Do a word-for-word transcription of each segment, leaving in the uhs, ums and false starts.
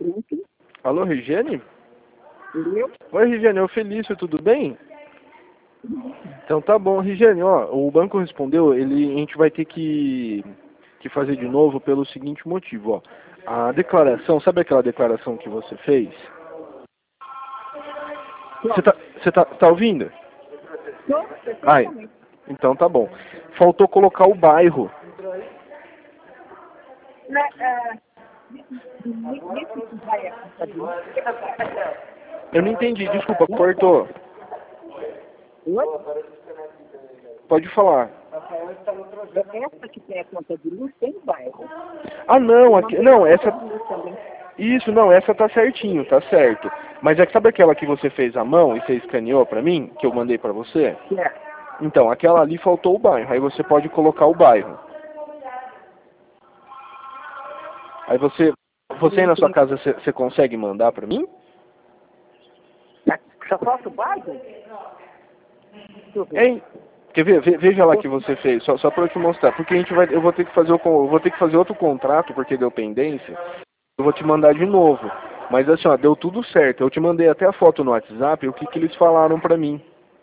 pronto. Alô, Regiane? Entendeu? Oi, Regiane, é o Felício, tudo bem? Então tá bom, Regiane, ó, o banco respondeu, ele, a gente vai ter que, que fazer de novo pelo seguinte motivo, ó. A declaração, sabe aquela declaração que você fez? Você tá, você tá, tá ouvindo? Tô, Ai, perfeitamente. então tá bom. Faltou colocar o bairro. Né, é, nesse que vai a contabilidade. Eu não entendi, desculpa, cortou. Oi? Pode falar. Essa que tem a conta de luz tem bairro. Ah, não, aqui, não, essa... Conta de luz também. Isso, não, essa tá certinho, tá certo. Mas é que sabe aquela que você fez à mão e você escaneou pra mim, que eu mandei pra você? Certo. Então, aquela ali faltou o bairro, aí você pode colocar o bairro. Aí você, você aí na sua casa, você, você consegue mandar pra mim? Só falta o bairro? Deixa eu ver. Hein? Quer ver? Ve- Veja lá que você fez, só, só pra eu te mostrar. Porque a gente vai, eu vou ter que fazer o, con- eu vou ter que fazer outro contrato, porque deu pendência. Eu vou te mandar de novo. Mas assim, ó, deu tudo certo. Eu te mandei até a foto no WhatsApp, o que que eles falaram pra mim.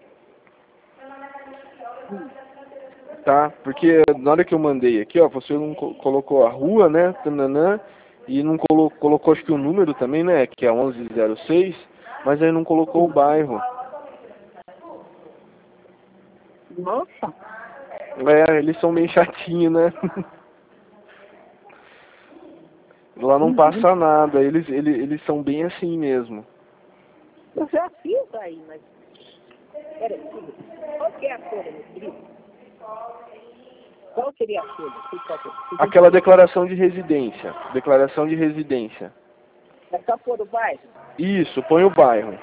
Tá? Porque na hora que eu mandei aqui, ó, você não co- colocou a rua, né? Tananã, e não colo colocou acho que o número também, né? Que é onze zero seis, mas aí não colocou o bairro. Nossa, É, eles são bem chatinhos, né? Lá não passa nada, eles, eles, eles são bem assim mesmo. eu já fiz aí, mas... Peraí, filho. Qual que é a cor, meu querido? Qual seria a cor? Por favor. Aquela declaração de residência. Declaração de residência. É só pôr o bairro? Isso, põe o bairro.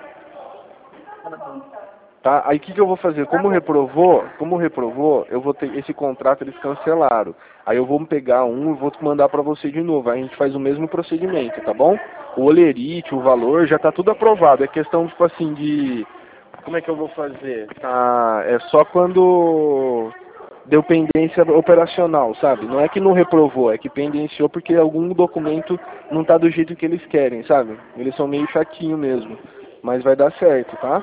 Tá? Aí o que, que eu vou fazer? Como reprovou, como reprovou, eu vou ter esse contrato, eles cancelaram. Aí eu vou pegar um e vou mandar pra você de novo. Aí a gente faz o mesmo procedimento, tá bom? O olerite, o valor, já tá tudo aprovado. É questão, tipo assim, de... Como é que eu vou fazer? Tá, é só quando deu pendência operacional, sabe? Não é que não reprovou, é que pendenciou porque algum documento não tá do jeito que eles querem, sabe? Eles são meio chatinho mesmo. Mas vai dar certo, tá?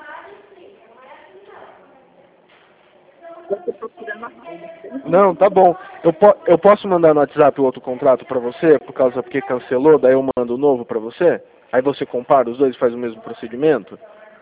Eu estou procurando a cor. Não, tá bom. Eu, po eu posso mandar no WhatsApp o outro contrato pra você, por causa porque cancelou, daí eu mando o novo pra você? Aí você compara os dois e faz o mesmo procedimento?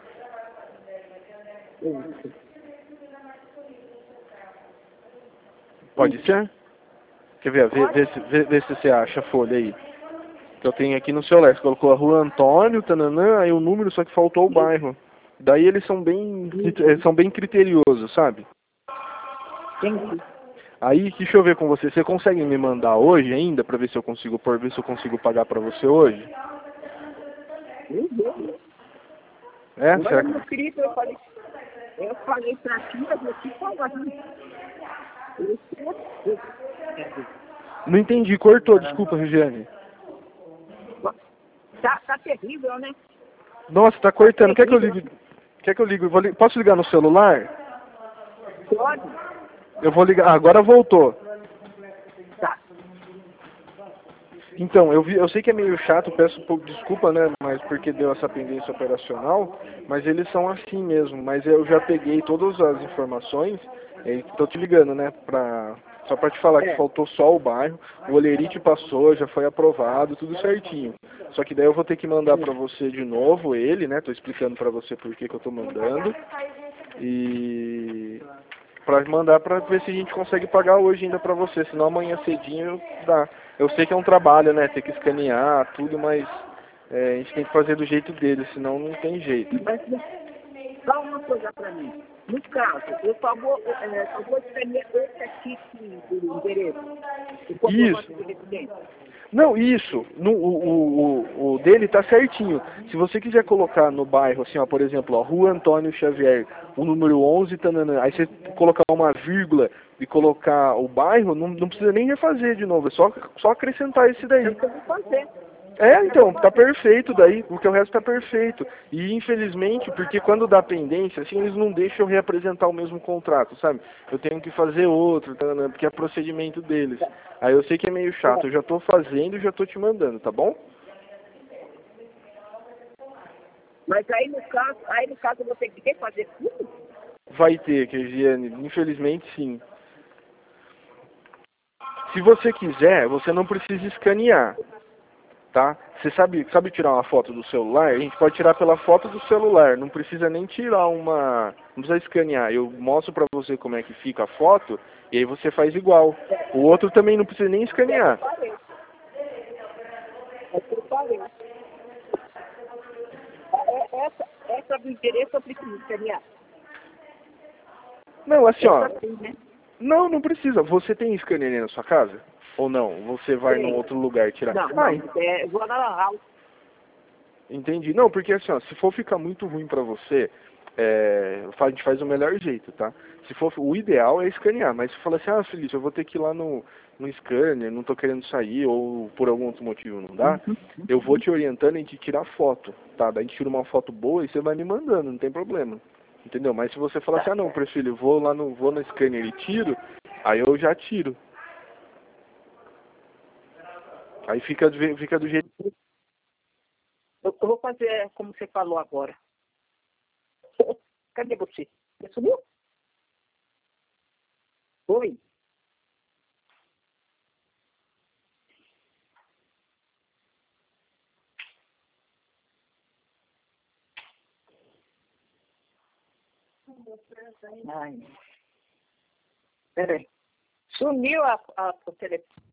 Pode ser? Quer ver? Vê, vê, se, vê, vê se você acha a folha aí. Que eu tenho aqui no celular. Você colocou a rua Antônio, tananã, aí o número, só que faltou o bairro. Daí eles são bem, eles são bem criteriosos, sabe? Entendi. Aí, deixa eu ver com você. Você consegue me mandar hoje ainda, pra ver se eu consigo, por ver se eu consigo pagar pra você hoje? Meu Deus. É? Olha, Será meu que... querido, eu falei, eu falei pra ti, mas eu te falar. Eu sei. Não entendi, cortou, desculpa, Regiane. Tá, tá terrível, né? Nossa, tá cortando. Quer que eu ligue? Quer que eu ligue? Eu vou li- Posso ligar no celular? Pode? Eu vou ligar. Ah, agora voltou. Tá. Então, eu vi, eu sei que é meio chato, peço um pouco desculpa, né, mas porque deu essa pendência operacional, mas eles são assim mesmo, mas eu já peguei todas as informações, e tô te ligando, né, pra, só pra te falar que É. faltou só o bairro, o olerite passou, já foi aprovado, tudo certinho. Só que daí eu vou ter que mandar pra você de novo ele, né, tô explicando pra você por que que eu tô mandando, e pra mandar pra ver se a gente consegue pagar hoje ainda pra você, senão amanhã cedinho dá. Eu sei que é um trabalho, né, ter que escanear tudo, mas é, a gente tem que fazer do jeito dele, senão não tem jeito. Mas fala uma coisa pra mim. No caso, eu só vou, é, só vou escanear esse aqui sim, do endereço. O comprovante Isso. de residência. Não, isso. No, o, o, o, o dele tá certinho. Se você quiser colocar no bairro, assim, ó, por exemplo, ó, Rua Antônio Xavier, o número onze, tanana, aí você colocar uma vírgula e colocar o bairro, não, não precisa nem refazer de novo, é só, só acrescentar esse É daí. o que eu vou fazer. É, então, tá perfeito daí, porque o resto tá perfeito. E infelizmente, porque quando dá pendência, assim, eles não deixam eu reapresentar o mesmo contrato, sabe? Eu tenho que fazer outro, tá, né, porque é procedimento deles. Aí eu sei que é meio chato, eu já tô fazendo e já tô te mandando, tá bom? Mas aí no caso, aí no caso eu vou ter que fazer tudo? Vai ter, Kegiane, infelizmente sim. Se você quiser, você não precisa escanear, tá? Você sabe, sabe tirar uma foto do celular? A gente pode tirar pela foto do celular, não precisa nem tirar uma... Não precisa escanear, eu mostro pra você como é que fica a foto e aí você faz igual. O outro também não precisa nem escanear. É que eu falei. É, essa, essa do endereço eu preciso escanear. Não, assim, ó... Essa sim, né? Não, não precisa. Você tem scanner aí na sua casa? Ou não? Você vai num Tem. outro lugar tirar? Não, Ah, não, é, eu vou na lan house. entendi. Não, porque assim, ó, se for ficar muito ruim pra você, é, a gente faz o melhor jeito, tá? Se for, o ideal é escanear, mas se falar assim, ah, Felipe, eu vou ter que ir lá no, no scanner, não tô querendo sair, ou por algum outro motivo não dá, eu vou te orientando em te tirar foto, tá? Daí a gente tira uma foto boa e você vai me mandando, não tem problema. Entendeu? Mas se você falar assim, ah não, prefiro, eu vou lá no, vou no scanner e tiro, aí eu já tiro. Aí fica, do- fica do jeito. Eu, eu vou fazer como você falou agora. Cadê você? Você sumiu? Oi? Ai, peraí. Sumiu a, a, o telefone.